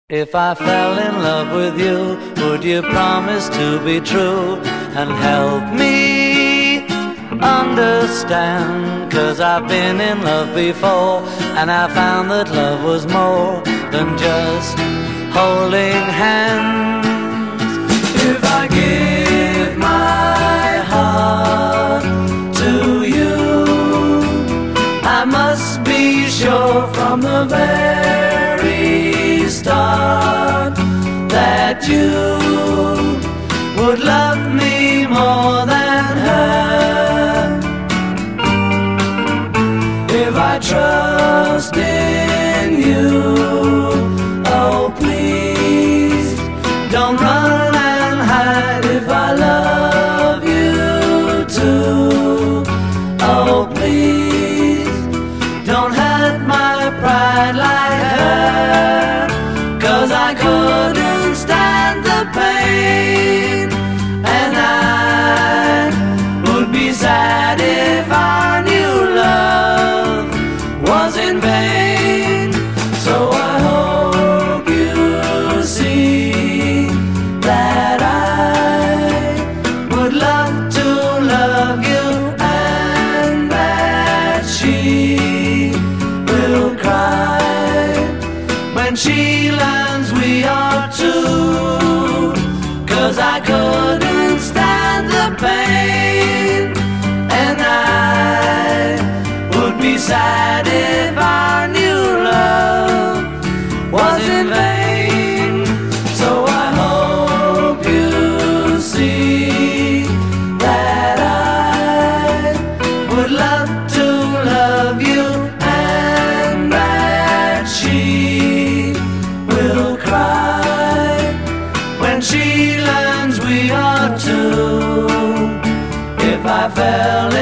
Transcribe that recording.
If I fell in love with you, would you promise to be true and help me understand? 'Cause I've been in love before, and I found that love was more than just holding hands. If I give my heart to you, I must be sure from the very start that you would love me more than her. If I trust in you, oh please don't run and hide. If I love you too, oh please don't hurt my pride like her. 'Cause I couldn't stand the pain, and I would be sad if I knew love was in vain. So I hope you see that I would love to love you, and that she will cry when she learns we are two. 'Cause I couldn't stand the pain, and I would be sad if I knew love was in vain. So I hope you see that I would love to love you, and that she will cry when she learns we are two. If I fell